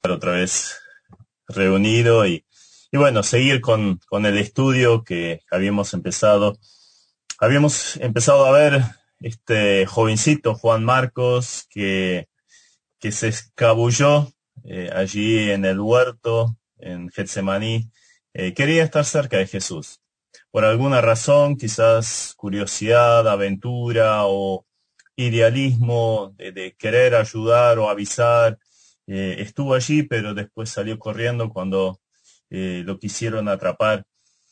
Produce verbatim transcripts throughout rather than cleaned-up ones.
Otra vez reunido y, y bueno, seguir con, con el estudio que habíamos empezado. Habíamos empezado a ver este jovencito, Juan Marcos, que, que se escabulló eh, allí en el huerto, en Getsemaní. Eh, quería estar cerca de Jesús. Por alguna razón, quizás curiosidad, aventura o idealismo de, de querer ayudar o avisar. Eh, estuvo allí, pero después salió corriendo cuando eh, lo quisieron atrapar.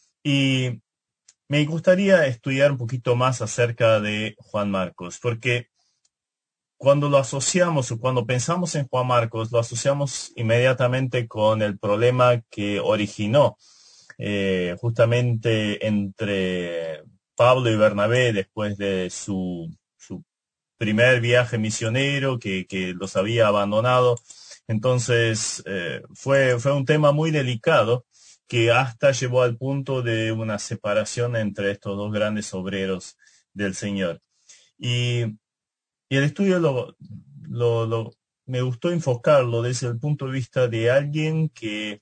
Y me gustaría estudiar un poquito más acerca de Juan Marcos, porque cuando lo asociamos o cuando pensamos en Juan Marcos, lo asociamos inmediatamente con el problema que originó eh, justamente entre Pablo y Bernabé después de su, su primer viaje misionero que, que los había abandonado. Entonces, eh, fue, fue un tema muy delicado que hasta llevó al punto de una separación entre estos dos grandes obreros del Señor. Y, y el estudio lo, lo, lo, me gustó enfocarlo desde el punto de vista de alguien que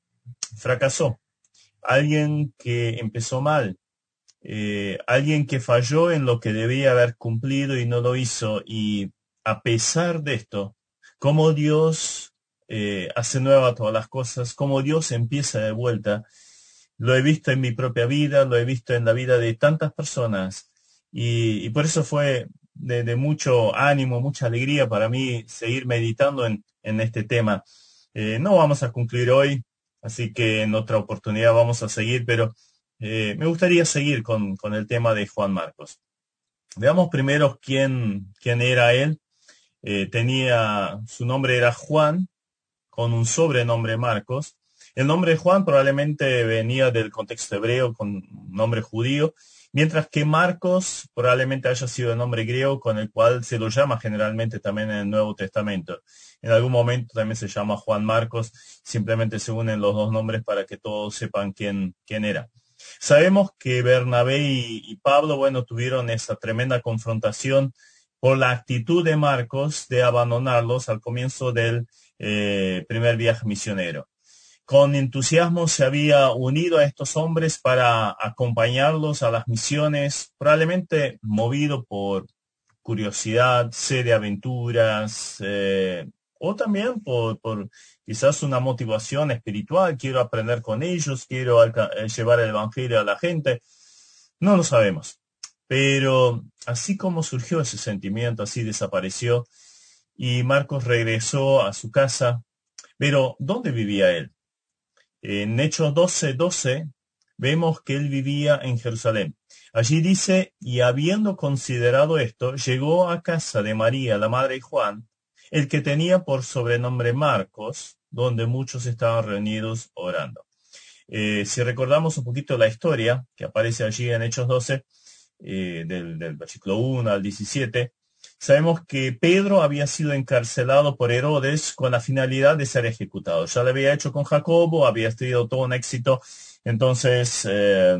fracasó, alguien que empezó mal, eh, alguien que falló en lo que debía haber cumplido y no lo hizo. Y a pesar de esto, cómo Dios eh, hace nueva todas las cosas, cómo Dios empieza de vuelta, lo he visto en mi propia vida, lo he visto en la vida de tantas personas. Y, y por eso fue de, de mucho ánimo, mucha alegría para mí seguir meditando en, en este tema. Eh, no vamos a concluir hoy, así que en otra oportunidad vamos a seguir, pero eh, me gustaría seguir con, con el tema de Juan Marcos. Veamos primero quién, quién era él. Eh, tenía, su nombre era Juan, con un sobrenombre Marcos. El nombre Juan probablemente venía del contexto hebreo con un nombre judío, mientras que Marcos probablemente haya sido el nombre griego con el cual se lo llama generalmente también en el Nuevo Testamento. En algún momento también se llama Juan Marcos, simplemente se unen los dos nombres para que todos sepan quién, quién era. Sabemos que Bernabé y, y Pablo, bueno, tuvieron esa tremenda confrontación por la actitud de Marcos de abandonarlos al comienzo del eh, primer viaje misionero. Con entusiasmo se había unido a estos hombres para acompañarlos a las misiones, probablemente movido por curiosidad, sed de aventuras, eh, o también por, por quizás una motivación espiritual. Quiero aprender con ellos, quiero llevar el evangelio a la gente. No lo sabemos. Pero así como surgió ese sentimiento, así desapareció y Marcos regresó a su casa. Pero ¿dónde vivía él? En Hechos doce doce vemos que él vivía en Jerusalén. Allí dice, y habiendo considerado esto, llegó a casa de María, la madre de Juan, el que tenía por sobrenombre Marcos, donde muchos estaban reunidos orando. Eh, si recordamos un poquito la historia que aparece allí en Hechos doce, eh, del, del versículo uno al diecisiete, sabemos que Pedro había sido encarcelado por Herodes con la finalidad de ser ejecutado. Ya lo había hecho con Jacobo, había tenido todo un éxito. Entonces eh,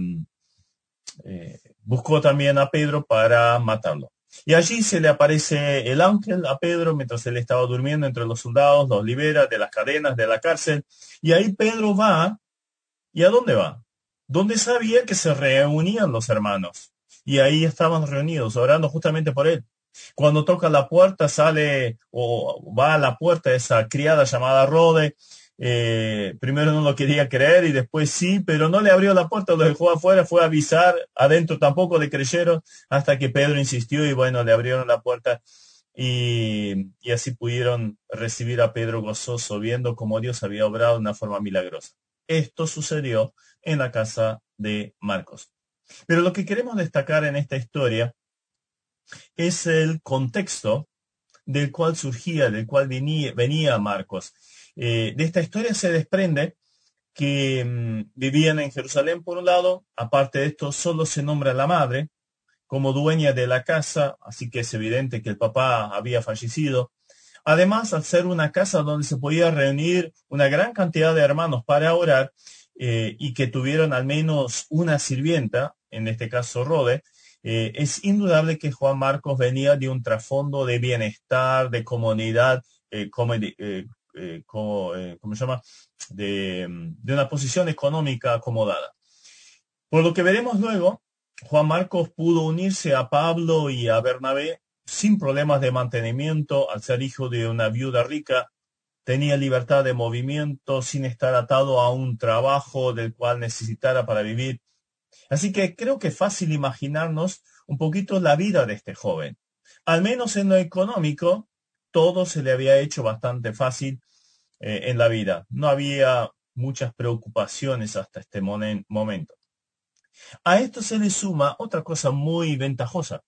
eh, buscó también a Pedro para matarlo. Y allí se le aparece el ángel a Pedro mientras él estaba durmiendo entre los soldados, los libera de las cadenas, de la cárcel. Y ahí Pedro va. ¿Y a dónde va? ¿Dónde sabía que se reunían los hermanos? Y ahí estaban reunidos, orando justamente por él. Cuando toca la puerta, sale o va a la puerta esa criada llamada Rode. Eh, primero no lo quería creer y después sí, pero no le abrió la puerta, lo dejó afuera, fue a avisar, adentro tampoco le creyeron, hasta que Pedro insistió y bueno, le abrieron la puerta y, y así pudieron recibir a Pedro gozoso, viendo cómo Dios había obrado de una forma milagrosa. Esto sucedió en la casa de Marcos. Pero lo que queremos destacar en esta historia es el contexto del cual surgía, del cual venía, venía Marcos. Eh, de esta historia se desprende que mmm, vivían en Jerusalén por un lado. Aparte de esto, solo se nombra a la madre como dueña de la casa, así que es evidente que el papá había fallecido. Además, al ser una casa donde se podía reunir una gran cantidad de hermanos para orar, eh, y que tuvieron al menos una sirvienta, en este caso Rode, eh, es indudable que Juan Marcos venía de un trasfondo de bienestar, de comunidad, eh, como, eh, eh, como, eh, ¿cómo se llama? De, de una posición económica acomodada. Por lo que veremos luego, Juan Marcos pudo unirse a Pablo y a Bernabé sin problemas de mantenimiento al ser hijo de una viuda rica. Tenía libertad de movimiento sin estar atado a un trabajo del cual necesitara para vivir. Así que creo que es fácil imaginarnos un poquito la vida de este joven. Al menos en lo económico, todo se le había hecho bastante fácil eh, en la vida. No había muchas preocupaciones hasta este momen- momento. A esto se le suma otra cosa muy ventajosa.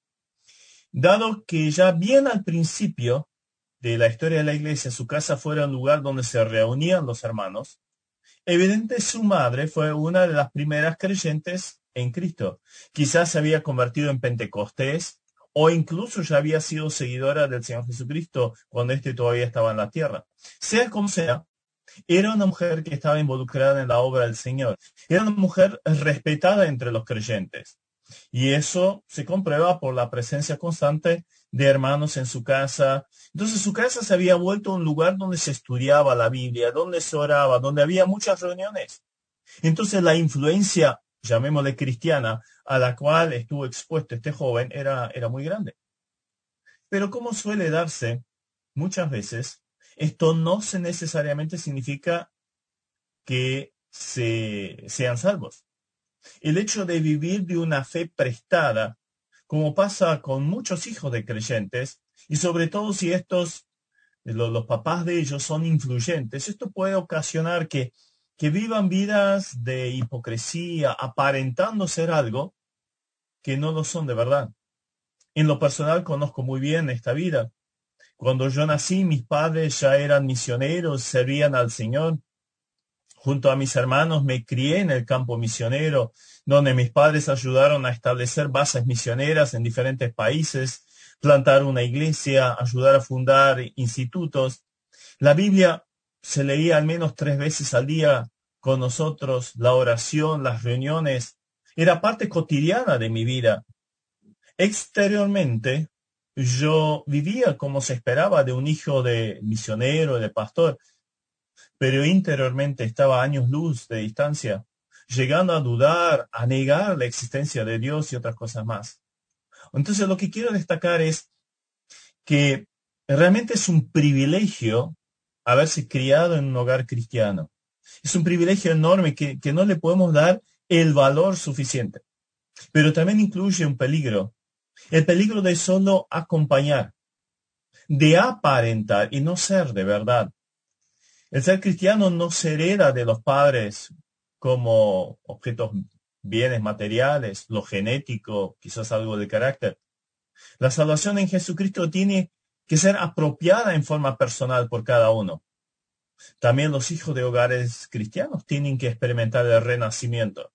Dado que ya bien al principio de la historia de la iglesia, su casa fuera un lugar donde se reunían los hermanos, evidente su madre fue una de las primeras creyentes en Cristo. Quizás se había convertido en Pentecostés o incluso ya había sido seguidora del Señor Jesucristo cuando éste todavía estaba en la tierra. Sea como sea, era una mujer que estaba involucrada en la obra del Señor. Era una mujer respetada entre los creyentes. Y eso se comprueba por la presencia constante de hermanos en su casa. Entonces su casa se había vuelto un lugar donde se estudiaba la Biblia, donde se oraba, donde había muchas reuniones. Entonces la influencia, llamémosle cristiana, a la cual estuvo expuesto este joven era, era muy grande. Pero como suele darse muchas veces, esto no se necesariamente significa que se, sean salvos. El hecho de vivir de una fe prestada, como pasa con muchos hijos de creyentes, y sobre todo si estos, los, los papás de ellos son influyentes, esto puede ocasionar que, que vivan vidas de hipocresía, aparentando ser algo que no lo son de verdad. En lo personal conozco muy bien esta vida. Cuando yo nací, mis padres ya eran misioneros, servían al Señor. Junto a mis hermanos me crié en el campo misionero, donde mis padres ayudaron a establecer bases misioneras en diferentes países, plantar una iglesia, ayudar a fundar institutos. La Biblia se leía al menos tres veces al día con nosotros, la oración, las reuniones, era parte cotidiana de mi vida. Exteriormente, yo vivía como se esperaba de un hijo de misionero, de pastor, pero interiormente estaba a años luz de distancia, llegando a dudar, a negar la existencia de Dios y otras cosas más. Entonces lo que quiero destacar es que realmente es un privilegio haberse criado en un hogar cristiano. Es un privilegio enorme que, que no le podemos dar el valor suficiente. Pero también incluye un peligro. El peligro de solo acompañar, de aparentar y no ser de verdad. El ser cristiano no se hereda de los padres como objetos, bienes materiales, lo genético, quizás algo de carácter. La salvación en Jesucristo tiene que ser apropiada en forma personal por cada uno. También los hijos de hogares cristianos tienen que experimentar el renacimiento.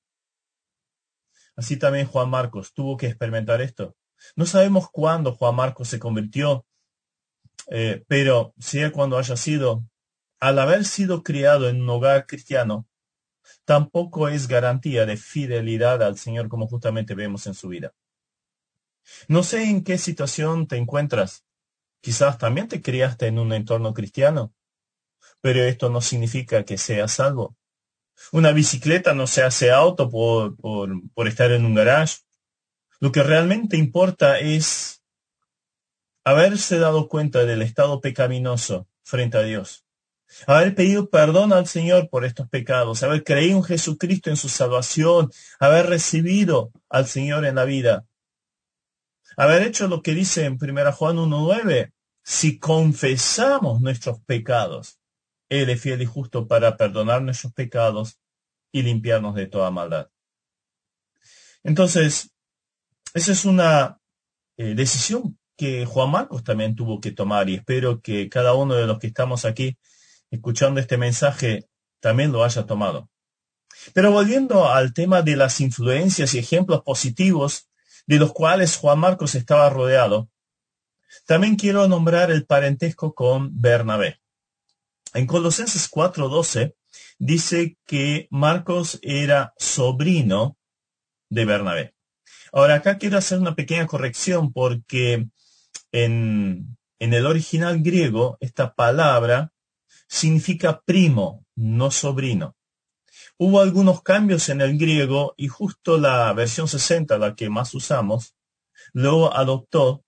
Así también Juan Marcos tuvo que experimentar esto. No sabemos cuándo Juan Marcos se convirtió, eh, pero sea cuando haya sido, al haber sido criado en un hogar cristiano, tampoco es garantía de fidelidad al Señor como justamente vemos en su vida. No sé en qué situación te encuentras. Quizás también te criaste en un entorno cristiano, pero esto no significa que seas salvo. Una bicicleta no se hace auto por, por, por estar en un garage. Lo que realmente importa es haberse dado cuenta del estado pecaminoso frente a Dios. Haber pedido perdón al Señor por estos pecados, haber creído en Jesucristo en su salvación, haber recibido al Señor en la vida. Haber hecho lo que dice en primera Juan uno nueve, si confesamos nuestros pecados, Él es fiel y justo para perdonar nuestros pecados y limpiarnos de toda maldad. Entonces, esa es una eh, decisión que Juan Marcos también tuvo que tomar y espero que cada uno de los que estamos aquí escuchando este mensaje también lo haya tomado. Pero volviendo al tema de las influencias y ejemplos positivos de los cuales Juan Marcos estaba rodeado, también quiero nombrar el parentesco con Bernabé. En Colosenses cuatro doce dice que Marcos era sobrino de Bernabé. Ahora acá quiero hacer una pequeña corrección porque en, en el original griego esta palabra significa primo, no sobrino. Hubo algunos cambios en el griego y justo la versión sesenta, la que más usamos, luego adoptó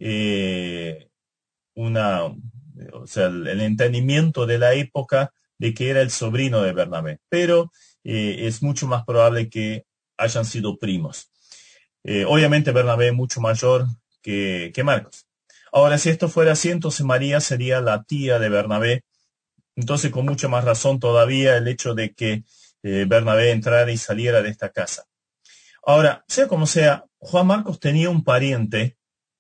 eh, una, o sea, el, el entendimiento de la época de que era el sobrino de Bernabé, pero eh, es mucho más probable que hayan sido primos. Eh, obviamente Bernabé es mucho mayor que, que Marcos. Ahora, si esto fuera así, entonces María sería la tía de Bernabé. Entonces, con mucha más razón todavía el hecho de que eh, Bernabé entrara y saliera de esta casa. Ahora, sea como sea, Juan Marcos tenía un pariente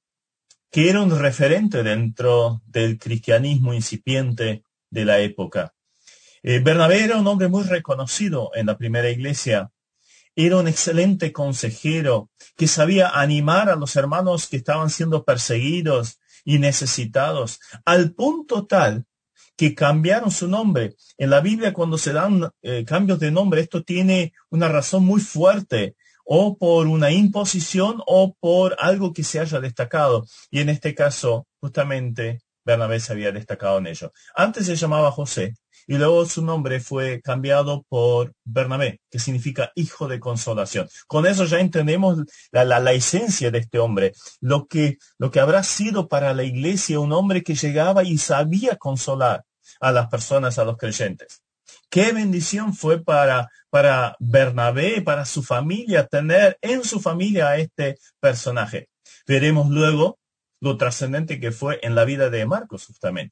que era un referente dentro del cristianismo incipiente de la época. Eh, Bernabé era un hombre muy reconocido en la primera iglesia. Era un excelente consejero que sabía animar a los hermanos que estaban siendo perseguidos y necesitados, al punto tal que cambiaron su nombre. En la Biblia, cuando se dan eh, cambios de nombre, esto tiene una razón muy fuerte, o por una imposición o por algo que se haya destacado. Y en este caso, justamente, Bernabé se había destacado en ello. Antes se llamaba José, y luego su nombre fue cambiado por Bernabé, que significa hijo de consolación. Con eso ya entendemos la, la, la esencia de este hombre, lo que, lo que habrá sido para la iglesia un hombre que llegaba y sabía consolar a las personas, a los creyentes. Qué bendición fue para, para Bernabé, para su familia, tener en su familia a este personaje. Veremos luego lo trascendente que fue en la vida de Marcos, justamente.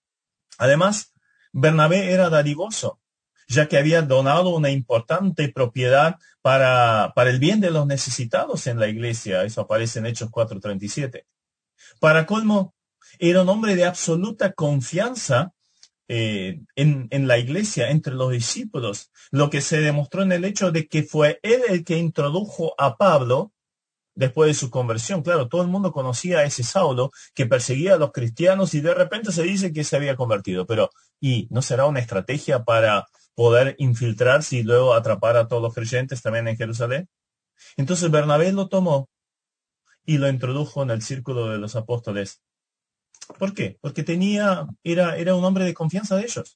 Además, Bernabé era dadivoso, ya que había donado una importante propiedad para, para el bien de los necesitados en la iglesia. Eso aparece en Hechos cuatro treinta y siete. Para colmo, era un hombre de absoluta confianza eh, en, en la iglesia, entre los discípulos, lo que se demostró en el hecho de que fue él el que introdujo a Pablo después de su conversión. Claro, todo el mundo conocía a ese Saulo que perseguía a los cristianos y de repente se dice que se había convertido. Pero, ¿y no será una estrategia para poder infiltrarse y luego atrapar a todos los creyentes también en Jerusalén? Entonces Bernabé lo tomó y lo introdujo en el círculo de los apóstoles. ¿Por qué? Porque tenía, era, era un hombre de confianza de ellos.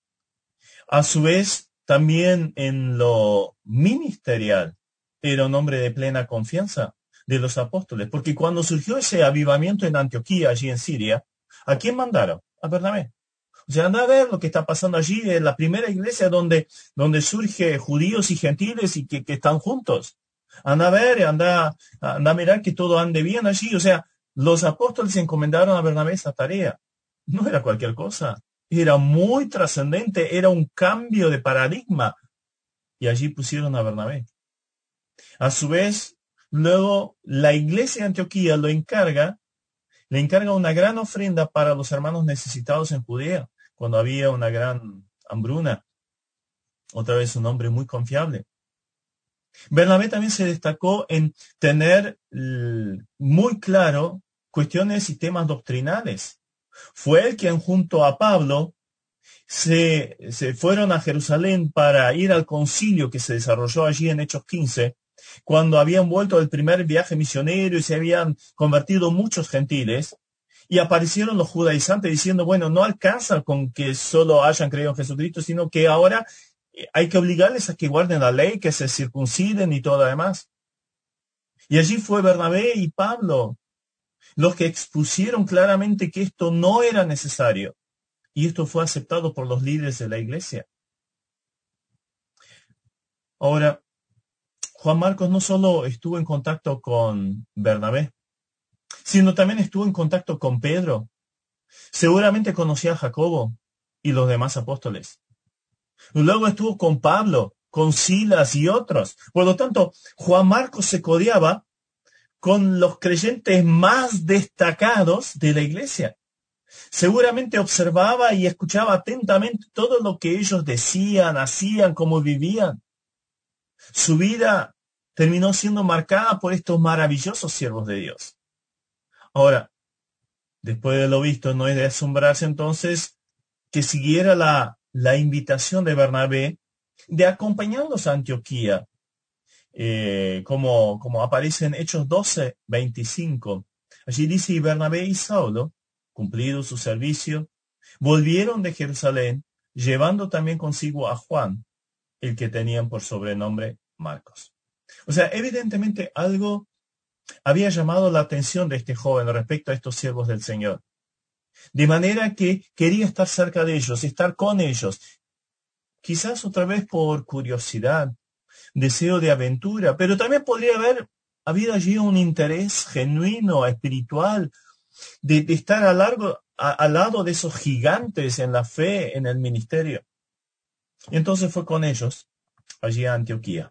A su vez, también en lo ministerial, era un hombre de plena confianza de los apóstoles. Porque cuando surgió ese avivamiento en Antioquía, allí en Siria, ¿a quién mandaron? A Bernabé. O sea, anda a ver lo que está pasando allí, en la primera iglesia donde, donde surge judíos y gentiles y que, que están juntos. Anda a ver, anda, anda a mirar que todo ande bien allí. O sea, los apóstoles encomendaron a Bernabé esa tarea. No era cualquier cosa. Era muy trascendente, era un cambio de paradigma. Y allí pusieron a Bernabé. A su vez, luego la iglesia de Antioquía lo encarga, le encarga una gran ofrenda para los hermanos necesitados en Judea, cuando había una gran hambruna. Otra vez un hombre muy confiable. Bernabé también se destacó en tener muy claro cuestiones y temas doctrinales. Fue él quien junto a Pablo se, se fueron a Jerusalén para ir al concilio que se desarrolló allí en Hechos quince, cuando habían vuelto del primer viaje misionero y se habían convertido muchos gentiles, y aparecieron los judaizantes diciendo, bueno, no alcanza con que solo hayan creído en Jesucristo, sino que ahora hay que obligarles a que guarden la ley, que se circunciden y todo lo demás. Y allí fue Bernabé y Pablo los que expusieron claramente que esto no era necesario. Y esto fue aceptado por los líderes de la iglesia. Ahora, Juan Marcos no solo estuvo en contacto con Bernabé, sino también estuvo en contacto con Pedro. Seguramente conocía a Jacobo y los demás apóstoles. Luego estuvo con Pablo, con Silas y otros. Por lo tanto, Juan Marcos se codeaba con los creyentes más destacados de la iglesia. Seguramente observaba y escuchaba atentamente todo lo que ellos decían, hacían, cómo vivían. Su vida terminó siendo marcada por estos maravillosos siervos de Dios. Ahora, después de lo visto, no es de asombrarse entonces que siguiera la, la invitación de Bernabé de acompañarlos a Antioquía, eh, como, como aparece en Hechos doce, veinticinco. Allí dice, y Bernabé y Saulo, cumplido su servicio, volvieron de Jerusalén, llevando también consigo a Juan, el que tenían por sobrenombre Marcos. O sea, evidentemente algo había llamado la atención de este joven respecto a estos siervos del Señor. De manera que quería estar cerca de ellos, estar con ellos. Quizás otra vez por curiosidad, deseo de aventura, pero también podría haber habido allí un interés genuino, espiritual, de, de estar a largo, a, al lado de esos gigantes en la fe, en el ministerio. Y entonces fue con ellos allí a Antioquía.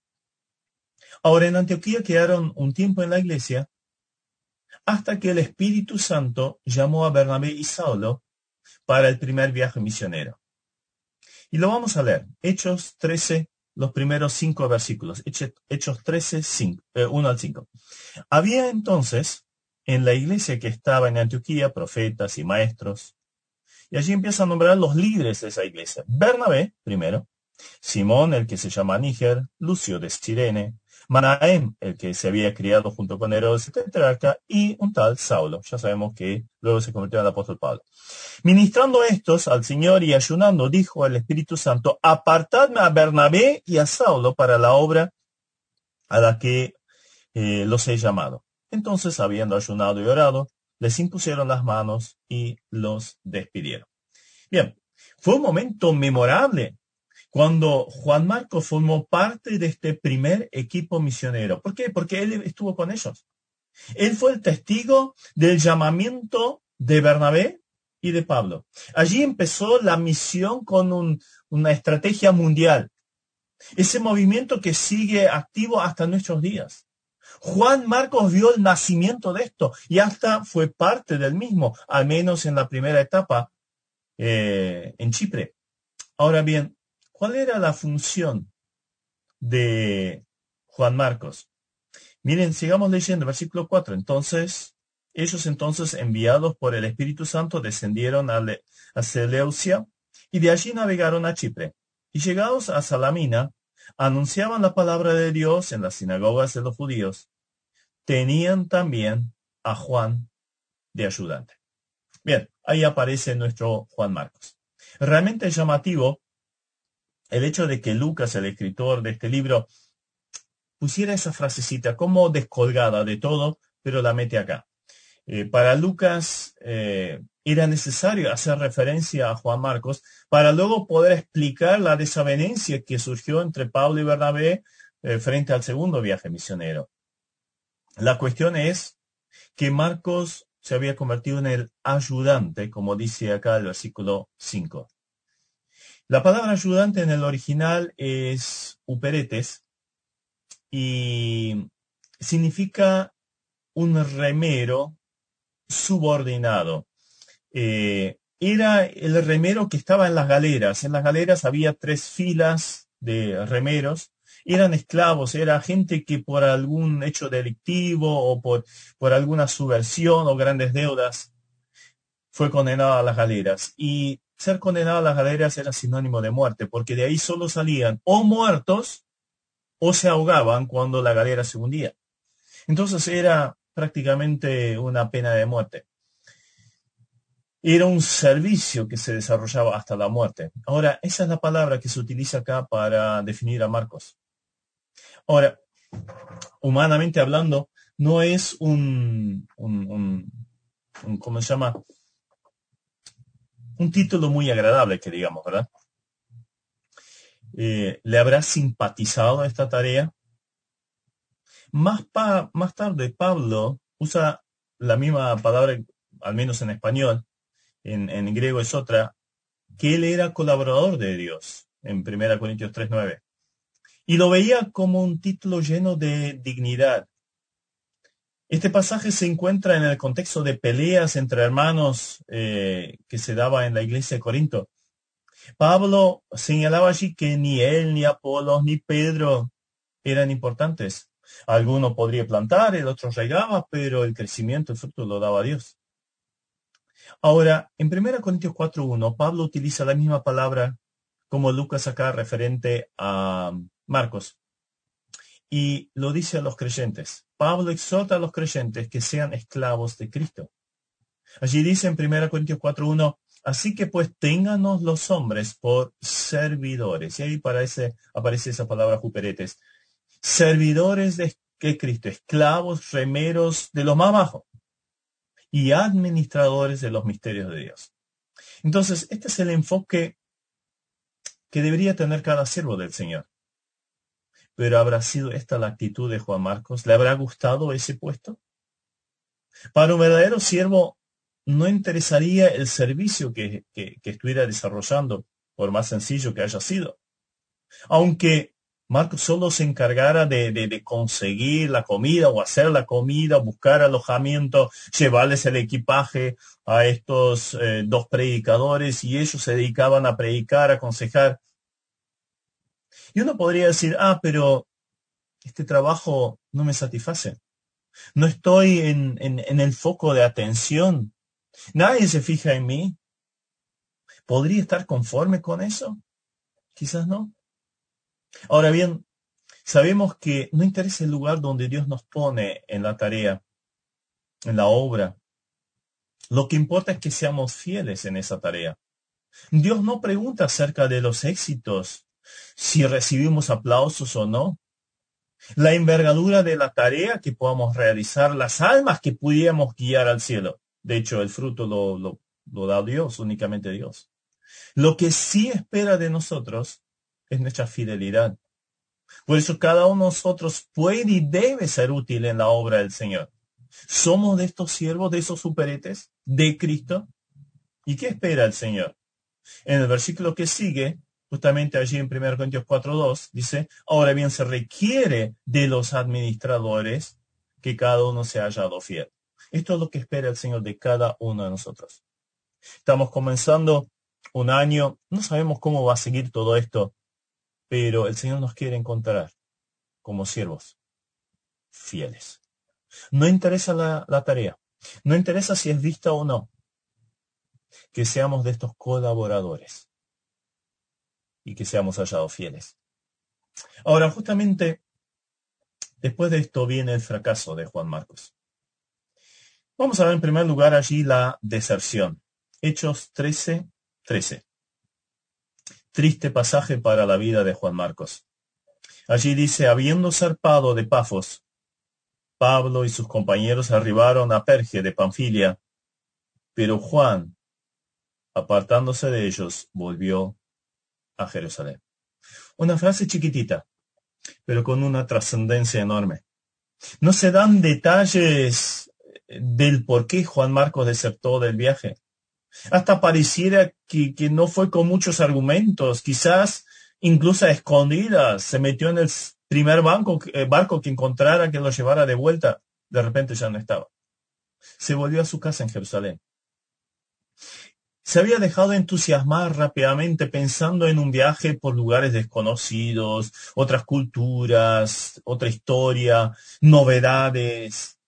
Ahora en Antioquía quedaron un tiempo en la iglesia hasta que el Espíritu Santo llamó a Bernabé y Saulo para el primer viaje misionero. Y lo vamos a leer. Hechos trece, los primeros cinco versículos. Hechos trece, cinco, eh, uno al cinco. Había entonces en la iglesia que estaba en Antioquía profetas y maestros. Y allí empieza a nombrar los líderes de esa iglesia. Bernabé, primero. Simón, el que se llama Níger. Lucio de Cirene. Manahem, el que se había criado junto con Herodes, etcétera, y un tal Saulo. Ya sabemos que luego se convirtió en el apóstol Pablo. Ministrando estos al Señor y ayunando, dijo el Espíritu Santo, apartadme a Bernabé y a Saulo para la obra a la que eh, los he llamado. Entonces, habiendo ayunado y orado, les impusieron las manos y los despidieron. Bien, fue un momento memorable cuando Juan Marcos formó parte de este primer equipo misionero. ¿Por qué? Porque él estuvo con ellos. Él fue el testigo del llamamiento de Bernabé y de Pablo. Allí empezó la misión con un, una estrategia mundial. Ese movimiento que sigue activo hasta nuestros días. Juan Marcos vio el nacimiento de esto y hasta fue parte del mismo, al menos en la primera etapa eh, en Chipre. Ahora bien, ¿cuál era la función de Juan Marcos? Miren, sigamos leyendo, versículo cuatro. Entonces, ellos entonces, enviados por el Espíritu Santo, descendieron a, Le- a Seleucia y de allí navegaron a Chipre. Y llegados a Salamina, anunciaban la palabra de Dios en las sinagogas de los judíos. Tenían también a Juan de ayudante. Bien, ahí aparece nuestro Juan Marcos. Realmente es llamativo el hecho de que Lucas, el escritor de este libro, pusiera esa frasecita como descolgada de todo, pero la mete acá. Eh, para Lucas eh, era necesario hacer referencia a Juan Marcos para luego poder explicar la desavenencia que surgió entre Pablo y Bernabé eh, frente al segundo viaje misionero. La cuestión es que Marcos se había convertido en el ayudante, como dice acá el versículo cinco. La palabra ayudante en el original es uperetes y significa un remero subordinado. Eh, era el remero que estaba en las galeras. En las galeras había tres filas de remeros. Eran esclavos, era gente que por algún hecho delictivo o por, por alguna subversión o grandes deudas fue condenado a las galeras. Y ser condenado a las galeras era sinónimo de muerte, porque de ahí solo salían o muertos o se ahogaban cuando la galera se hundía. Entonces era prácticamente una pena de muerte. Era un servicio que se desarrollaba hasta la muerte. Ahora, esa es la palabra que se utiliza acá para definir a Marcos. Ahora, humanamente hablando, no es un, un, un, un ¿cómo se llama? Un título muy agradable, que digamos, ¿verdad? Eh, ¿Le habrá simpatizado esta tarea? Más, pa, más tarde, Pablo usa la misma palabra, al menos en español, en, en griego es otra, que él era colaborador de Dios, en primera Corintios tres nueve. Y lo veía como un título lleno de dignidad. Este pasaje se encuentra en el contexto de peleas entre hermanos eh, que se daba en la iglesia de Corinto. Pablo señalaba allí que ni él, ni Apolos, ni Pedro eran importantes. Alguno podría plantar, el otro regaba, pero el crecimiento, el fruto lo daba Dios. Ahora, en primera Corintios cuatro uno, Pablo utiliza la misma palabra como Lucas acá referente a Marcos. Y lo dice a los creyentes. Pablo exhorta a los creyentes que sean esclavos de Cristo. Allí dice en primera Corintios cuatro uno, Así que pues ténganos los hombres por servidores. Y ahí aparece, aparece esa palabra juperetes. Servidores de que Cristo, esclavos, remeros de lo más bajo y administradores de los misterios de Dios. Entonces, este es el enfoque que debería tener cada siervo del Señor. Pero ¿habrá sido esta la actitud de Juan Marcos? ¿Le habrá gustado ese puesto? Para un verdadero siervo no interesaría el servicio que, que, que estuviera desarrollando, por más sencillo que haya sido. Aunque Marcos solo se encargara de, de, de conseguir la comida o hacer la comida, buscar alojamiento, llevarles el equipaje a estos eh, dos predicadores y ellos se dedicaban a predicar, a aconsejar. Y uno podría decir, ah, pero este trabajo no me satisface. No estoy en, en, en el foco de atención. Nadie se fija en mí. ¿Podría estar conforme con eso? Quizás no. Ahora bien, sabemos que no interesa el lugar donde Dios nos pone en la tarea, en la obra. Lo que importa es que seamos fieles en esa tarea. Dios no pregunta acerca de los éxitos, si recibimos aplausos o no. La envergadura de la tarea que podamos realizar, las almas que pudiéramos guiar al cielo. De hecho, el fruto lo, lo, lo da Dios, únicamente Dios. Lo que sí espera de nosotros es nuestra fidelidad. Por eso cada uno de nosotros puede y debe ser útil en la obra del Señor. ¿Somos de estos siervos, de esos superetes de Cristo? ¿Y qué espera el Señor? En el versículo que sigue, justamente allí en primera Corintios cuatro dos, dice, ahora bien se requiere de los administradores que cada uno se haya hallado fiel. Esto es lo que espera el Señor de cada uno de nosotros. Estamos comenzando un año, no sabemos cómo va a seguir todo esto, pero el Señor nos quiere encontrar como siervos fieles. No interesa la, la tarea, no interesa si es vista o no, que seamos de estos colaboradores y que seamos hallados fieles. Ahora, justamente después de esto viene el fracaso de Juan Marcos. Vamos a ver en primer lugar allí la deserción. Hechos trece, trece. Triste pasaje para la vida de Juan Marcos. Allí dice, habiendo zarpado de Pafos, Pablo y sus compañeros arribaron a Perge de Panfilia, pero Juan, apartándose de ellos, volvió a Jerusalén. Una frase chiquitita, pero con una trascendencia enorme. No se dan detalles del por qué Juan Marcos desertó del viaje. Hasta pareciera que, que no fue con muchos argumentos, quizás incluso a escondidas, se metió en el primer banco, eh, barco que encontrara que lo llevara de vuelta. De repente ya no estaba. Se volvió a su casa en Jerusalén. Se había dejado entusiasmar rápidamente pensando en un viaje por lugares desconocidos, otras culturas, otra historia, novedades.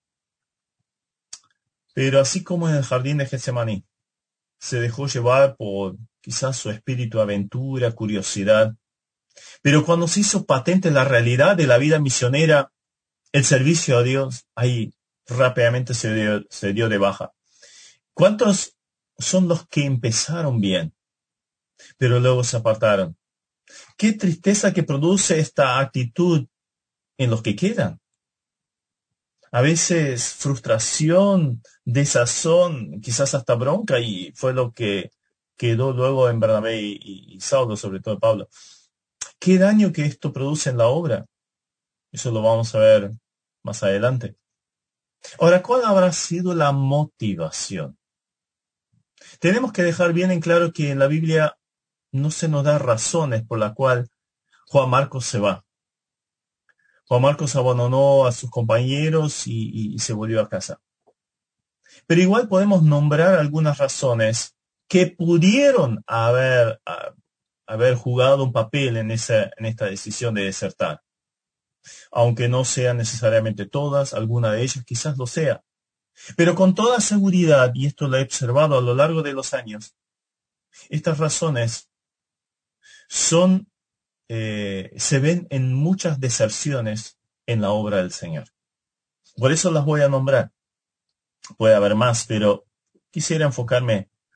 Pero así como en el jardín de Getsemaní, se dejó llevar por quizás su espíritu de aventura, curiosidad. Pero cuando se hizo patente la realidad de la vida misionera, el servicio a Dios, ahí rápidamente se dio, se dio de baja. ¿Cuántos son los que empezaron bien, pero luego se apartaron? Qué tristeza que produce esta actitud en los que quedan. A veces frustración, desazón, quizás hasta bronca, y fue lo que quedó luego en Bernabé y, y, y Saulo, sobre todo Pablo. ¿Qué daño que esto produce en la obra? Eso lo vamos a ver más adelante. Ahora, ¿cuál habrá sido la motivación? Tenemos que dejar bien en claro que en la Biblia no se nos da razones por las cuales Juan Marcos se va. Juan Marcos abandonó a sus compañeros y, y, y se volvió a casa. Pero igual podemos nombrar algunas razones que pudieron haber, a, haber jugado un papel en, esa, en esta decisión de desertar. Aunque no sean necesariamente todas, alguna de ellas quizás lo sea. Pero con toda seguridad, y esto lo he observado a lo largo de los años, estas razones son, eh, se ven en muchas deserciones en la obra del Señor. Por eso las voy a nombrar. Puede haber más, pero quisiera enfocarme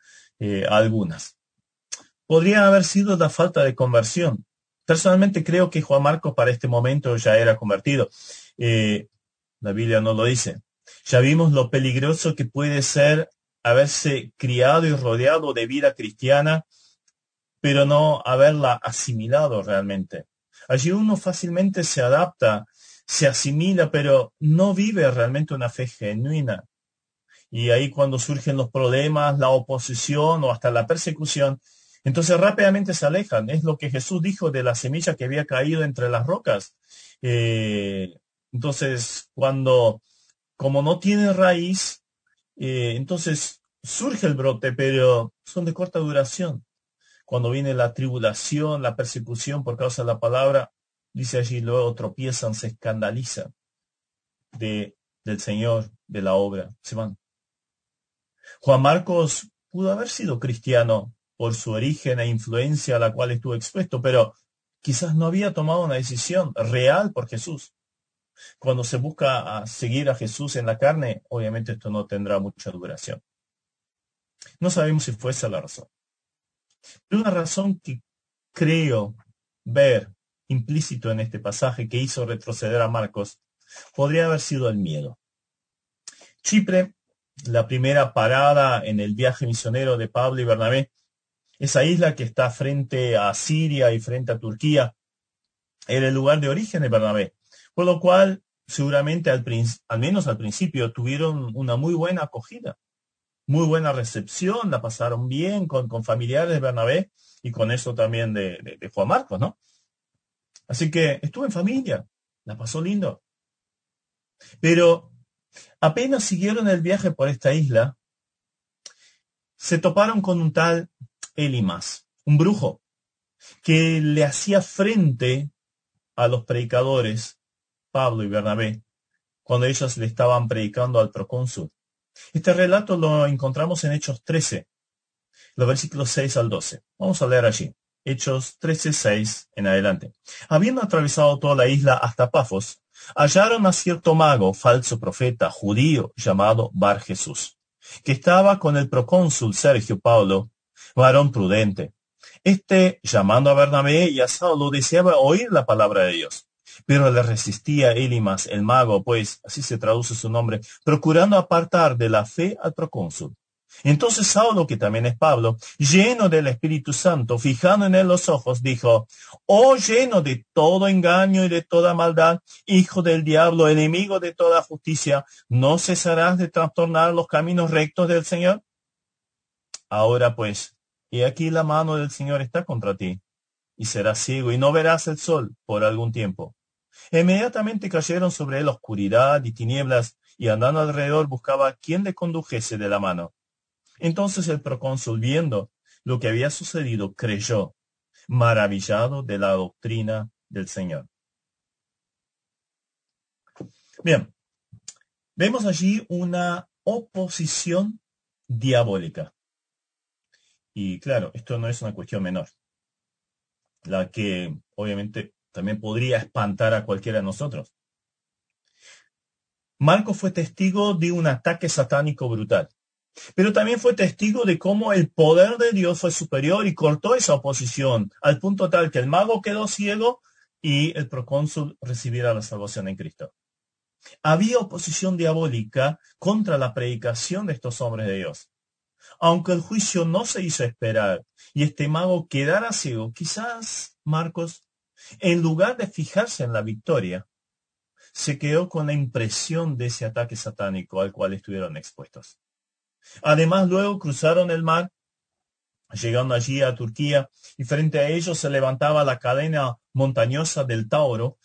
eh, algunas. Podría haber sido la falta de conversión. Personalmente creo que Juan Marcos para este momento ya era convertido. Eh, la Biblia no lo dice. Ya vimos lo peligroso que puede ser haberse criado y rodeado de vida cristiana, pero no haberla asimilado realmente. Allí uno fácilmente se adapta, se asimila, pero no vive realmente una fe genuina. Y ahí cuando surgen los problemas, la oposición o hasta la persecución, entonces rápidamente se alejan. Es lo que Jesús dijo de la semilla que había caído entre las rocas. Eh, entonces, cuando, como no tiene raíz, eh, entonces surge el brote, pero son de corta duración. Cuando viene la tribulación, la persecución por causa de la palabra, dice allí, luego tropiezan, se escandalizan de, del Señor, de la obra, se van. Juan Marcos pudo haber sido cristiano por su origen e influencia a la cual estuvo expuesto, pero quizás no había tomado una decisión real por Jesús. Cuando se busca a seguir a Jesús en la carne, obviamente esto no tendrá mucha duración. No sabemos si fue esa la razón. Pero una razón que creo ver implícito en este pasaje que hizo retroceder a Marcos podría haber sido el miedo. Chipre, la primera parada en el viaje misionero de Pablo y Bernabé, esa isla que está frente a Siria y frente a Turquía, era el lugar de origen de Bernabé, por lo cual seguramente al, al menos al principio tuvieron una muy buena acogida, muy buena recepción, la pasaron bien con, con familiares de Bernabé y con eso también de, de, de Juan Marcos, ¿no? Así que estuvo en familia, la pasó lindo. Pero apenas siguieron el viaje por esta isla, se toparon con un tal Elimas, un brujo, que le hacía frente a los predicadores, Pablo y Bernabé, cuando ellos le estaban predicando al procónsul. Este relato lo encontramos en Hechos trece, los versículos seis al doce. Vamos a leer allí. Hechos trece, seis en adelante. Habiendo atravesado toda la isla hasta Pafos, hallaron a cierto mago, falso profeta, judío, llamado Bar Jesús, que estaba con el procónsul Sergio Paulo, varón prudente. Este, llamando a Bernabé y a Saulo, deseaba oír la palabra de Dios. Pero le resistía Elimas, el mago, pues, así se traduce su nombre, procurando apartar de la fe al procónsul. Entonces Saulo, que también es Pablo, lleno del Espíritu Santo, fijando en él los ojos, dijo: Oh, lleno de todo engaño y de toda maldad, hijo del diablo, enemigo de toda justicia, ¿no cesarás de trastornar los caminos rectos del Señor? Ahora pues, he aquí la mano del Señor está contra ti, y serás ciego, y no verás el sol por algún tiempo. Inmediatamente cayeron sobre él oscuridad y tinieblas, y andando alrededor buscaba quién le condujese de la mano. Entonces el procónsul, viendo lo que había sucedido, creyó, maravillado de la doctrina del Señor. Bien, vemos allí una oposición diabólica. Y claro, esto no es una cuestión menor, la que obviamente también podría espantar a cualquiera de nosotros. Marcos fue testigo de un ataque satánico brutal, pero también fue testigo de cómo el poder de Dios fue superior y cortó esa oposición, al punto tal que el mago quedó ciego y el procónsul recibiera la salvación en Cristo. Había oposición diabólica contra la predicación de estos hombres de Dios. Aunque el juicio no se hizo esperar y este mago quedara ciego, quizás Marcos, en lugar de fijarse en la victoria, se quedó con la impresión de ese ataque satánico al cual estuvieron expuestos. Además, luego cruzaron el mar, llegando allí a Turquía, y frente a ellos se levantaba la cadena montañosa del Tauro,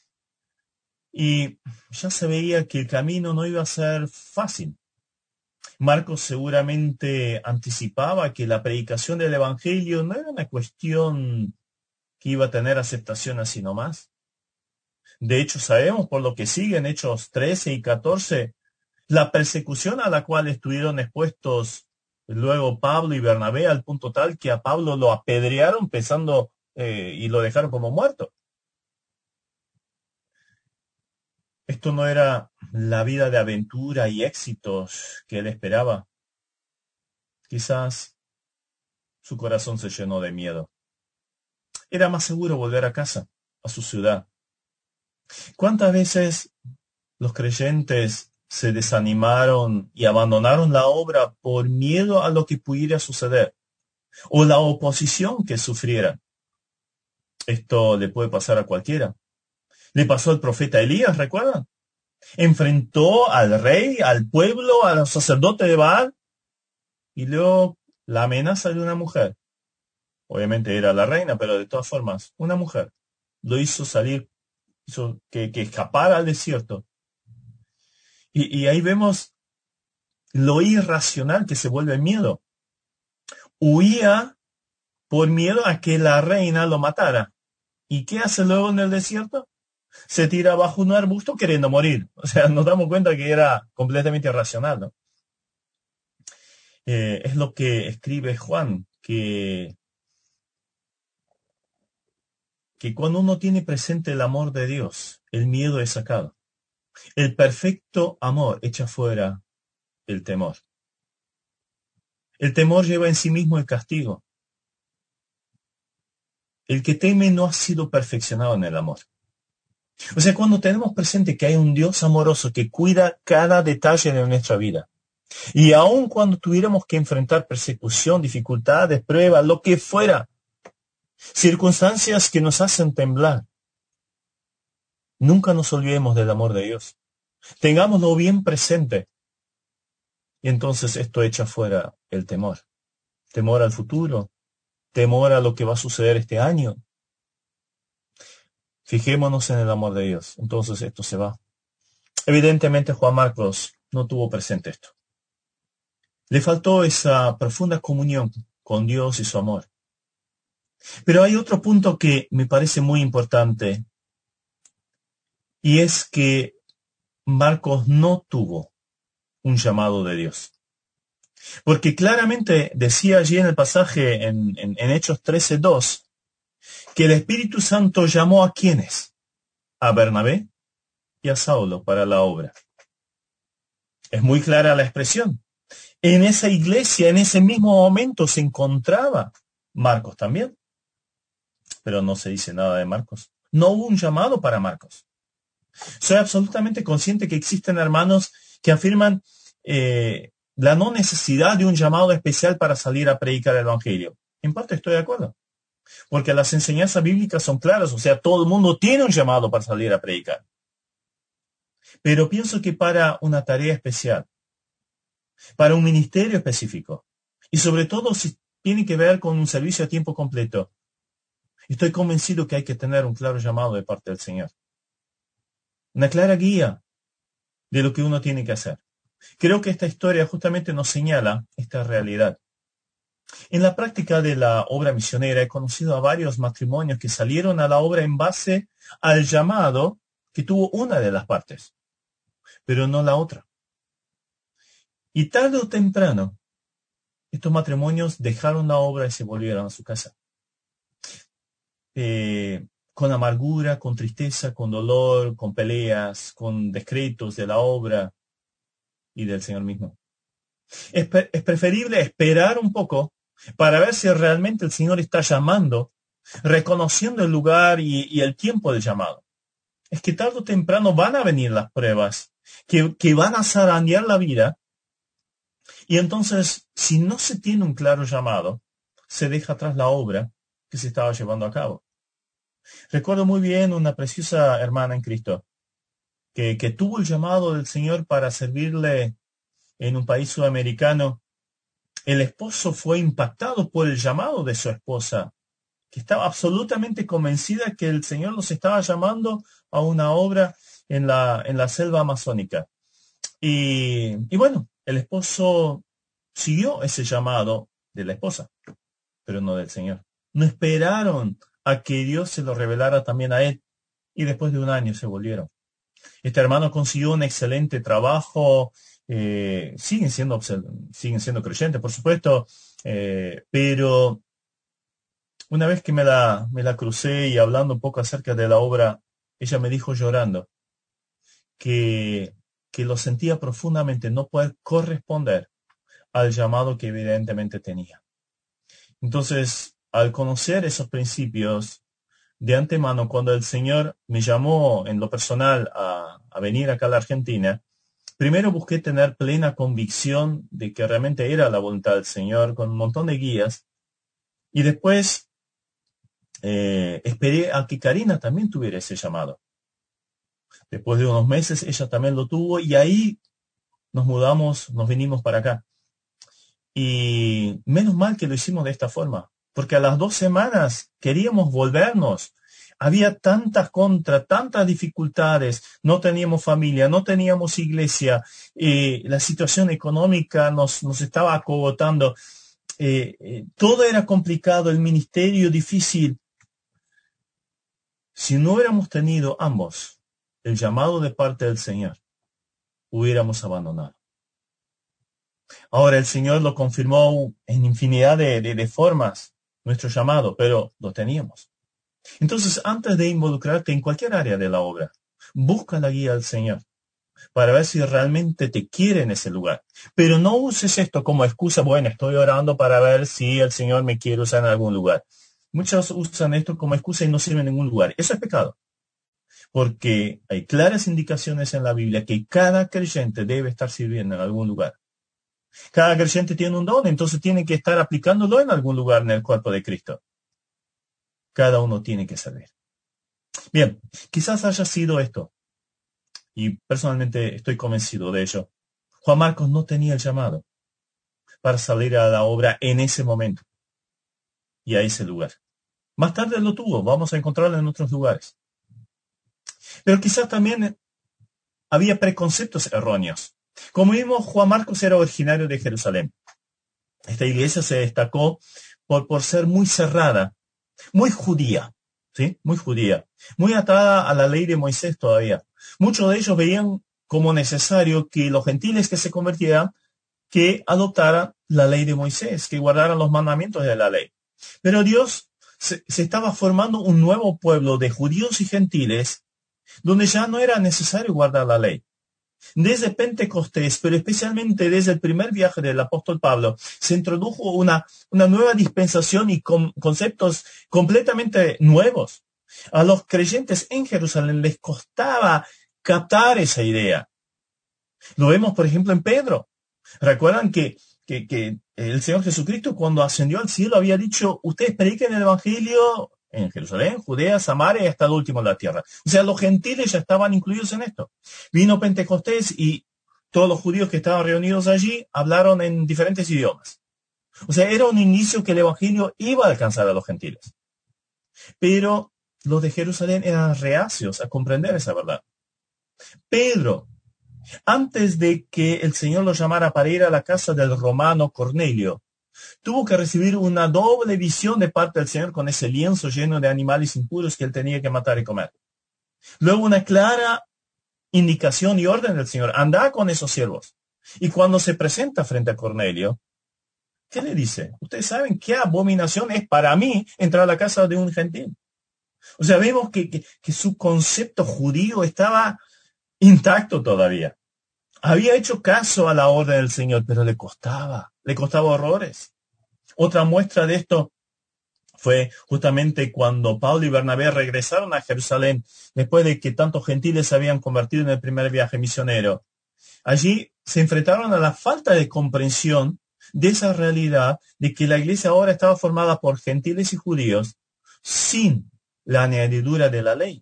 y ya se veía que el camino no iba a ser fácil. Marcos seguramente anticipaba que la predicación del Evangelio no era una cuestión que iba a tener aceptación así nomás. De hecho, sabemos por lo que sigue en Hechos trece y catorce, la persecución a la cual estuvieron expuestos luego Pablo y Bernabé, al punto tal que a Pablo lo apedrearon pensando eh, y lo dejaron como muerto. Esto no era la vida de aventura y éxitos que él esperaba. Quizás su corazón se llenó de miedo. Era más seguro volver a casa, a su ciudad. ¿Cuántas veces los creyentes se desanimaron y abandonaron la obra por miedo a lo que pudiera suceder o la oposición que sufrieran? Esto le puede pasar a cualquiera. Le pasó al profeta Elías, ¿recuerdan? Enfrentó al rey, al pueblo, a los sacerdotes de Baal, y luego la amenaza de una mujer. Obviamente era la reina, pero de todas formas, una mujer lo hizo salir, hizo que, que escapara al desierto. Y, y ahí vemos lo irracional que se vuelve miedo. Huía por miedo a que la reina lo matara. ¿Y qué hace luego en el desierto? Se tira bajo un arbusto queriendo morir. O sea, nos damos cuenta que era completamente irracional, ¿no? Eh, es lo que escribe Juan, que, que cuando uno tiene presente el amor de Dios, el miedo es sacado. El perfecto amor echa fuera el temor. El temor lleva en sí mismo el castigo. El que teme no ha sido perfeccionado en el amor. O sea, cuando tenemos presente que hay un Dios amoroso que cuida cada detalle de nuestra vida, y aun cuando tuviéramos que enfrentar persecución, dificultades, pruebas, lo que fuera, circunstancias que nos hacen temblar, nunca nos olvidemos del amor de Dios. Tengámoslo bien presente. Y entonces esto echa fuera el temor. Temor al futuro, temor a lo que va a suceder este año. Fijémonos en el amor de Dios. Entonces esto se va. Evidentemente Juan Marcos no tuvo presente esto. Le faltó esa profunda comunión con Dios y su amor. Pero hay otro punto que me parece muy importante, y es que Marcos no tuvo un llamado de Dios. Porque claramente decía allí en el pasaje en, en, en Hechos trece dos, que el Espíritu Santo llamó a quienes, a Bernabé y a Saulo para la obra. Es muy clara la expresión. En esa iglesia, en ese mismo momento se encontraba Marcos también. Pero no se dice nada de Marcos. No hubo un llamado para Marcos. Soy absolutamente consciente que existen hermanos que afirman eh, la no necesidad de un llamado especial para salir a predicar el Evangelio. En parte estoy de acuerdo. Porque las enseñanzas bíblicas son claras. O sea, todo el mundo tiene un llamado para salir a predicar. Pero pienso que para una tarea especial, para un ministerio específico, y sobre todo si tiene que ver con un servicio a tiempo completo, estoy convencido que hay que tener un claro llamado de parte del Señor. Una clara guía de lo que uno tiene que hacer. Creo que esta historia justamente nos señala esta realidad. En la práctica de la obra misionera he conocido a varios matrimonios que salieron a la obra en base al llamado que tuvo una de las partes, pero no la otra. Y tarde o temprano, estos matrimonios dejaron la obra y se volvieron a su casa. Eh, con amargura, con tristeza, con dolor, con peleas, con descréditos de la obra y del Señor mismo. Es, pre- es preferible esperar un poco para ver si realmente el Señor está llamando, reconociendo el lugar y, y el tiempo del llamado. Es que tarde o temprano van a venir las pruebas que, que van a zarandear la vida, y entonces, si no se tiene un claro llamado, se deja atrás la obra que se estaba llevando a cabo. Recuerdo muy bien una preciosa hermana en Cristo que, que tuvo el llamado del Señor para servirle en un país sudamericano. El esposo fue impactado por el llamado de su esposa, que estaba absolutamente convencida que el Señor los estaba llamando a una obra en la, en la selva amazónica. Y, y bueno, el esposo siguió ese llamado de la esposa, pero no del Señor. No esperaron a que Dios se lo revelara también a él, y después de un año se volvieron. Este hermano consiguió un excelente trabajo, eh, siguen siendo, siguen siendo creyentes, por supuesto, eh, pero una vez que me la, me la crucé y hablando un poco acerca de la obra, ella me dijo llorando que, que lo sentía profundamente no poder corresponder al llamado que evidentemente tenía. Entonces, al conocer esos principios de antemano, cuando el Señor me llamó en lo personal a, a venir acá a la Argentina, primero busqué tener plena convicción de que realmente era la voluntad del Señor, con un montón de guías, y después eh, esperé a que Karina también tuviera ese llamado. Después de unos meses ella también lo tuvo y ahí nos mudamos, nos vinimos para acá. Y menos mal que lo hicimos de esta forma, porque a las dos semanas queríamos volvernos. Había tantas contras, tantas dificultades, no teníamos familia, no teníamos iglesia, eh, la situación económica nos, nos estaba acogotando, eh, eh, todo era complicado, el ministerio difícil. Si no hubiéramos tenido ambos el llamado de parte del Señor, hubiéramos abandonado. Ahora el Señor lo confirmó en infinidad de, de, de formas, nuestro llamado, pero lo teníamos. Entonces, antes de involucrarte en cualquier área de la obra, busca la guía del Señor para ver si realmente te quiere en ese lugar. Pero no uses esto como excusa, bueno, estoy orando para ver si el Señor me quiere usar en algún lugar. Muchos usan esto como excusa y no sirve en ningún lugar. Eso es pecado. Porque hay claras indicaciones en la Biblia que cada creyente debe estar sirviendo en algún lugar. Cada creyente tiene un don, entonces tiene que estar aplicándolo en algún lugar en el cuerpo de Cristo. Cada uno tiene que servir. Bien, quizás haya sido esto, y personalmente estoy convencido de ello. Juan Marcos no tenía el llamado para salir a la obra en ese momento y a ese lugar. Más tarde lo tuvo, vamos a encontrarlo en otros lugares. Pero quizás también había preconceptos erróneos. Como vimos, Juan Marcos era originario de Jerusalén. Esta iglesia se destacó por, por ser muy cerrada, muy judía, ¿sí? Muy judía, muy atada a la ley de Moisés todavía. Muchos de ellos veían como necesario que los gentiles que se convirtieran, que adoptaran la ley de Moisés, que guardaran los mandamientos de la ley. Pero Dios se, se estaba formando un nuevo pueblo de judíos y gentiles, donde ya no era necesario guardar la ley. Desde Pentecostés, pero especialmente desde el primer viaje del apóstol Pablo, se introdujo una, una nueva dispensación y con, conceptos completamente nuevos. A los creyentes en Jerusalén les costaba captar esa idea. Lo vemos, por ejemplo, en Pedro. Recuerdan que, que, que el Señor Jesucristo, cuando ascendió al cielo, había dicho, ustedes prediquen el Evangelio en Jerusalén, Judea, Samaria y hasta el último de la tierra. O sea, los gentiles ya estaban incluidos en esto. Vino Pentecostés y todos los judíos que estaban reunidos allí hablaron en diferentes idiomas. O sea, era un inicio que el Evangelio iba a alcanzar a los gentiles. Pero los de Jerusalén eran reacios a comprender esa verdad. Pedro, antes de que el Señor lo llamara para ir a la casa del romano Cornelio, tuvo que recibir una doble visión de parte del Señor con ese lienzo lleno de animales impuros que él tenía que matar y comer. Luego una clara indicación y orden del Señor, anda con esos siervos. Y cuando se presenta frente a Cornelio, ¿qué le dice? Ustedes saben qué abominación es para mí entrar a la casa de un gentil. O sea, vemos que, que, que su concepto judío estaba intacto todavía. Había hecho caso a la orden del Señor, pero le costaba, le costaba horrores. Otra muestra de esto fue justamente cuando Pablo y Bernabé regresaron a Jerusalén después de que tantos gentiles se habían convertido en el primer viaje misionero. Allí se enfrentaron a la falta de comprensión de esa realidad de que la iglesia ahora estaba formada por gentiles y judíos sin la añadidura de la ley.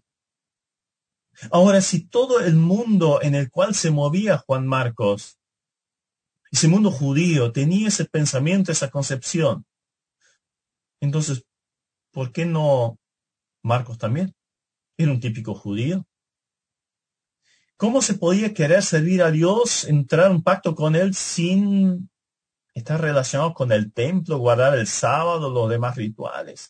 Ahora, si todo el mundo en el cual se movía Juan Marcos, ese mundo judío, tenía ese pensamiento, esa concepción, entonces, ¿por qué no Marcos también? Era un típico judío. ¿Cómo se podía querer servir a Dios, entrar en un pacto con Él sin estar relacionado con el templo, guardar el sábado, los demás rituales?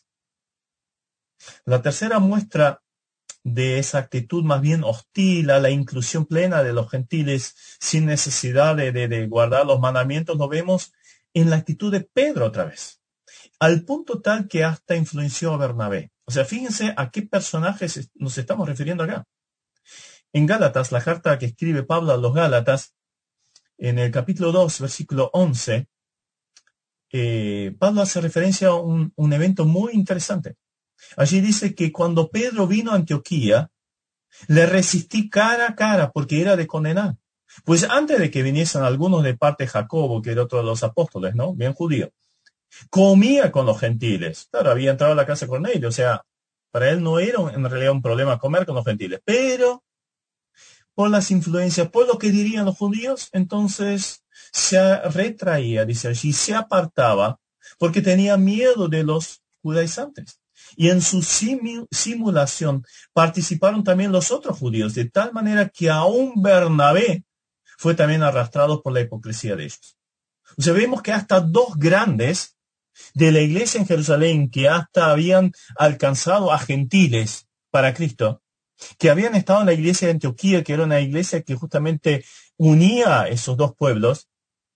La tercera muestra de esa actitud más bien hostil a la inclusión plena de los gentiles sin necesidad de, de, de guardar los mandamientos, lo vemos en la actitud de Pedro otra vez, al punto tal que hasta influenció a Bernabé. O sea, fíjense a qué personajes nos estamos refiriendo acá. En Gálatas, la carta que escribe Pablo a los Gálatas, en el capítulo dos, versículo once, eh, Pablo hace referencia a un, un evento muy interesante. Allí dice que cuando Pedro vino a Antioquía, le resistí cara a cara porque era de condenar. Pues antes de que viniesen algunos de parte de Jacobo, que era otro de los apóstoles, ¿no? Bien judío, comía con los gentiles. Claro, había entrado a la casa de Cornelio, o sea, para él no era en realidad un problema comer con los gentiles, pero por las influencias, por lo que dirían los judíos, entonces se retraía, dice allí, se apartaba, porque tenía miedo de los judaizantes. Y en su simulación participaron también los otros judíos, de tal manera que aún Bernabé fue también arrastrado por la hipocresía de ellos. O sea, vemos que hasta dos grandes de la iglesia en Jerusalén, que hasta habían alcanzado a gentiles para Cristo, que habían estado en la iglesia de Antioquía, que era una iglesia que justamente unía a esos dos pueblos,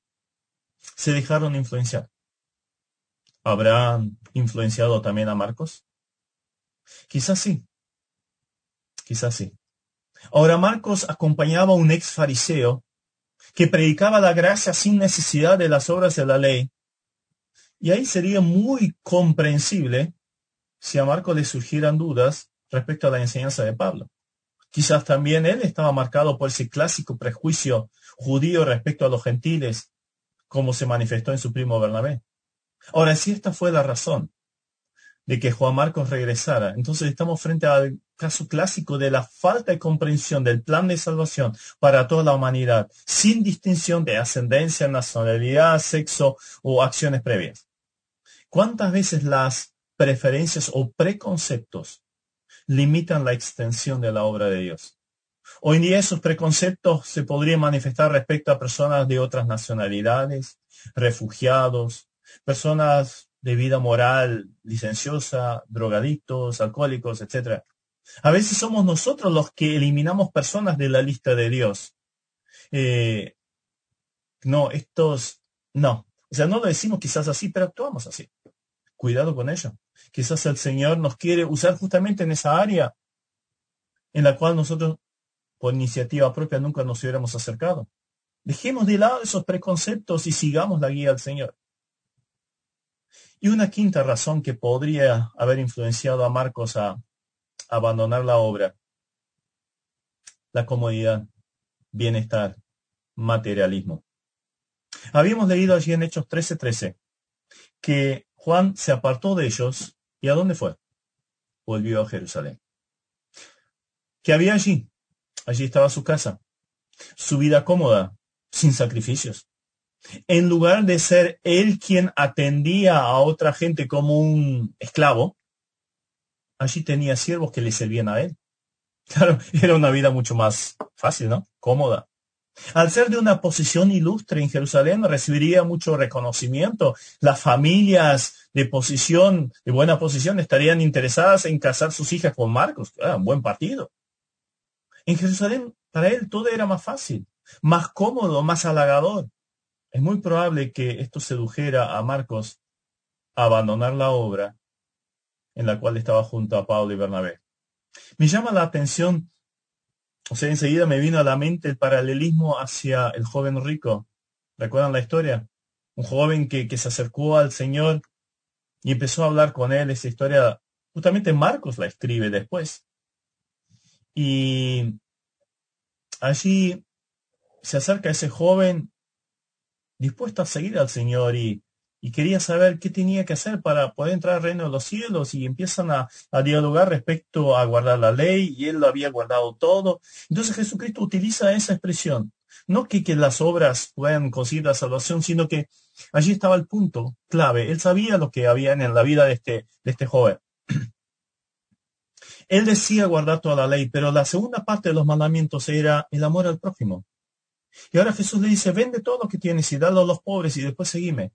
se dejaron influenciar. ¿Habrán influenciado también a Marcos? Quizás sí, quizás sí. Ahora Marcos acompañaba a un ex fariseo que predicaba la gracia sin necesidad de las obras de la ley. Y ahí sería muy comprensible si a Marcos le surgieran dudas respecto a la enseñanza de Pablo. Quizás también él estaba marcado por ese clásico prejuicio judío respecto a los gentiles, como se manifestó en su primo Bernabé. Ahora, si esta fue la razón de que Juan Marcos regresara, entonces estamos frente al caso clásico de la falta de comprensión del plan de salvación para toda la humanidad, sin distinción de ascendencia, nacionalidad, sexo o acciones previas. ¿Cuántas veces las preferencias o preconceptos limitan la extensión de la obra de Dios? Hoy en día esos preconceptos se podrían manifestar respecto a personas de otras nacionalidades, refugiados, personas de vida moral licenciosa, drogadictos, alcohólicos, etcétera. A veces somos nosotros los que eliminamos personas de la lista de Dios. Eh, no, estos, no. O sea, no lo decimos quizás así, pero actuamos así. Cuidado con ello. Quizás el Señor nos quiere usar justamente en esa área en la cual nosotros, por iniciativa propia, nunca nos hubiéramos acercado. Dejemos de lado esos preconceptos y sigamos la guía del Señor. Y una quinta razón que podría haber influenciado a Marcos a abandonar la obra: la comodidad, bienestar, materialismo. Habíamos leído allí en Hechos trece trece que Juan se apartó de ellos. ¿Y a dónde fue? Volvió a Jerusalén. ¿Qué había allí? Allí estaba su casa, su vida cómoda, sin sacrificios. En lugar de ser él quien atendía a otra gente como un esclavo, allí tenía siervos que le servían a él. Claro, era una vida mucho más fácil, ¿no? Cómoda. Al ser de una posición ilustre en Jerusalén, recibiría mucho reconocimiento. Las familias de posición, de buena posición, estarían interesadas en casar sus hijas con Marcos. Ah, un buen partido. En Jerusalén, para él, todo era más fácil, más cómodo, más halagador. Es muy probable que esto sedujera a Marcos a abandonar la obra en la cual estaba junto a Pablo y Bernabé. Me llama la atención, o sea, enseguida me vino a la mente el paralelismo hacia el joven rico. ¿Recuerdan la historia? Un joven que, que se acercó al Señor y empezó a hablar con él. Esa historia, justamente Marcos la escribe después. Y allí se acerca ese joven dispuesto a seguir al Señor y, y quería saber qué tenía que hacer para poder entrar al reino de los cielos, y empiezan a, a dialogar respecto a guardar la ley, y él lo había guardado todo. Entonces Jesucristo utiliza esa expresión, no que, que las obras puedan conseguir la salvación, sino que allí estaba el punto clave. Él sabía lo que había en la vida de este, de este joven. Él decía guardar toda la ley, pero la segunda parte de los mandamientos era el amor al prójimo. Y ahora Jesús le dice: vende todo lo que tienes y dalo a los pobres y después seguime.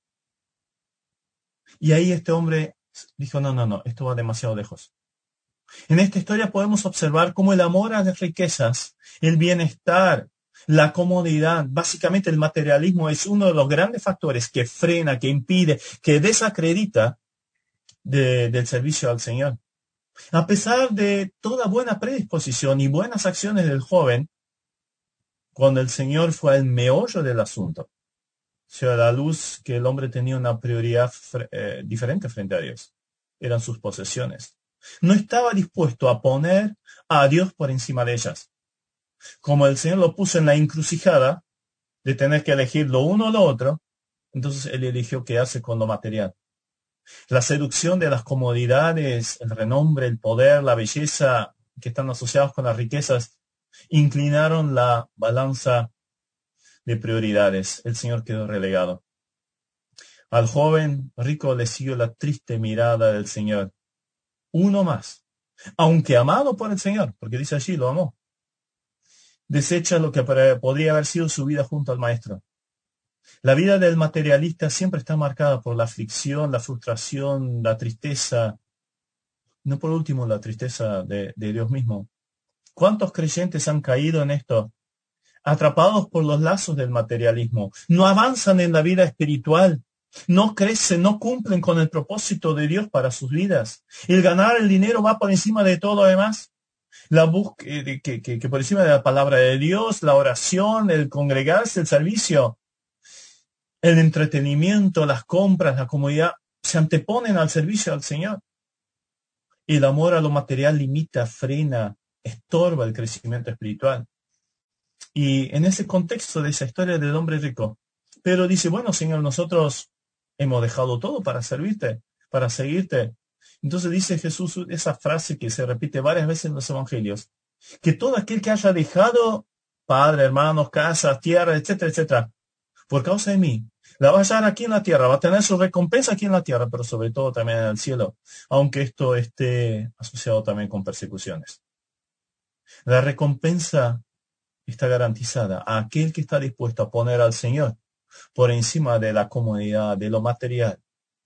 Y ahí este hombre dijo: no, no, no, esto va demasiado lejos. En esta historia podemos observar cómo el amor a las riquezas, el bienestar, la comodidad, básicamente el materialismo, es uno de los grandes factores que frena, que impide, que desacredita de, del servicio al Señor. A pesar de toda buena predisposición y buenas acciones del joven, cuando el Señor fue al meollo del asunto, sea, a la luz que el hombre tenía una prioridad eh, diferente frente a Dios. Eran sus posesiones. No estaba dispuesto a poner a Dios por encima de ellas. Como el Señor lo puso en la encrucijada de tener que elegir lo uno o lo otro, entonces él eligió quedarse con lo material. La seducción de las comodidades, el renombre, el poder, la belleza que están asociados con las riquezas, inclinaron la balanza de prioridades. El Señor quedó relegado. Al joven rico le siguió la triste mirada del Señor. Uno más, aunque amado por el Señor, porque dice allí, lo amó. Desecha lo que podría haber sido su vida junto al Maestro. La vida del materialista siempre está marcada por la aflicción, la frustración, la tristeza, no por último la tristeza de, de Dios mismo. ¿Cuántos creyentes han caído en esto? Atrapados por los lazos del materialismo. No avanzan en la vida espiritual. No crecen, no cumplen con el propósito de Dios para sus vidas. El ganar el dinero va por encima de todo lo demás. La búsqueda que, que, que por encima de la palabra de Dios, la oración, el congregarse, el servicio, el entretenimiento, las compras, la comodidad, se anteponen al servicio al Señor. El amor a lo material limita, frena, estorba el crecimiento espiritual. Y en ese contexto de esa historia del hombre rico, Pedro dice, bueno, Señor, nosotros hemos dejado todo para servirte, para seguirte. Entonces dice Jesús esa frase que se repite varias veces en los evangelios, que todo aquel que haya dejado padre, hermanos, casa, tierra, etcétera, etcétera, por causa de mí, la va a hallar aquí en la tierra, va a tener su recompensa aquí en la tierra, pero sobre todo también en el cielo, aunque esto esté asociado también con persecuciones. La recompensa está garantizada a aquel que está dispuesto a poner al Señor por encima de la comodidad, de lo material.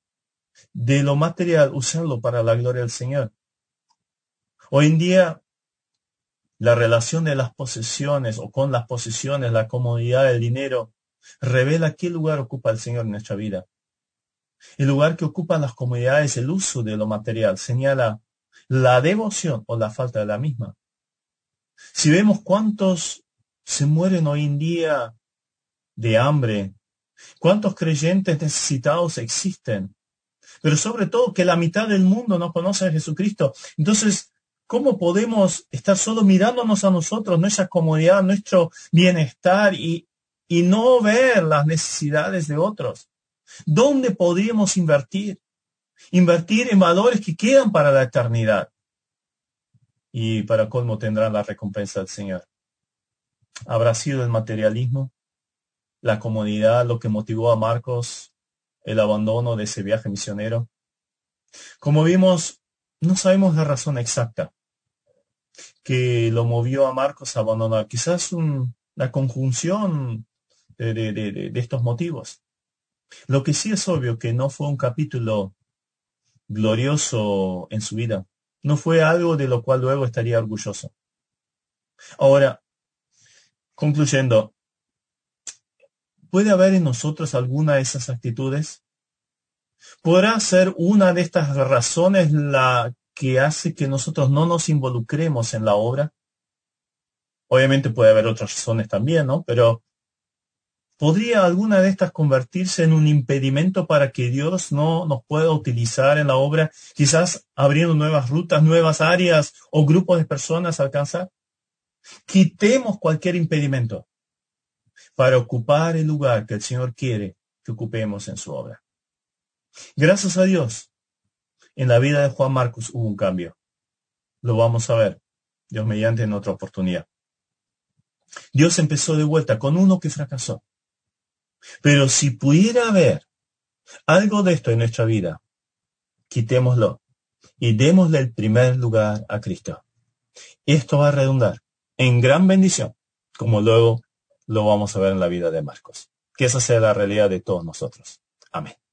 De lo material, usarlo para la gloria del Señor. Hoy en día, la relación de las posesiones o con las posesiones, la comodidad, el dinero, revela qué lugar ocupa el Señor en nuestra vida. El lugar que ocupan las comodidades, el uso de lo material, señala la devoción o la falta de la misma. Si vemos cuántos se mueren hoy en día de hambre, cuántos creyentes necesitados existen, pero sobre todo que la mitad del mundo no conoce a Jesucristo. Entonces, ¿cómo podemos estar solo mirándonos a nosotros, nuestra comodidad, nuestro bienestar y, y no ver las necesidades de otros? ¿Dónde podríamos invertir? Invertir en valores que quedan para la eternidad. Y para colmo tendrán la recompensa del Señor. ¿Habrá sido el materialismo, la comodidad, lo que motivó a Marcos el abandono de ese viaje misionero? Como vimos, no sabemos la razón exacta que lo movió a Marcos a abandonar. Quizás un, la conjunción de, de, de, de estos motivos. Lo que sí es obvio que no fue un capítulo glorioso en su vida. No fue algo de lo cual luego estaría orgulloso. Ahora, concluyendo, ¿puede haber en nosotros alguna de esas actitudes? ¿Podrá ser una de estas razones la que hace que nosotros no nos involucremos en la obra? Obviamente puede haber otras razones también, ¿no? Pero ¿podría alguna de estas convertirse en un impedimento para que Dios no nos pueda utilizar en la obra, quizás abriendo nuevas rutas, nuevas áreas o grupos de personas a alcanzar? Quitemos cualquier impedimento para ocupar el lugar que el Señor quiere que ocupemos en su obra. Gracias a Dios, en la vida de Juan Marcos hubo un cambio. Lo vamos a ver, Dios mediante, en otra oportunidad. Dios empezó de vuelta con uno que fracasó. Pero si pudiera haber algo de esto en nuestra vida, quitémoslo y démosle el primer lugar a Cristo. Esto va a redundar en gran bendición, como luego lo vamos a ver en la vida de Marcos. Que esa sea la realidad de todos nosotros. Amén.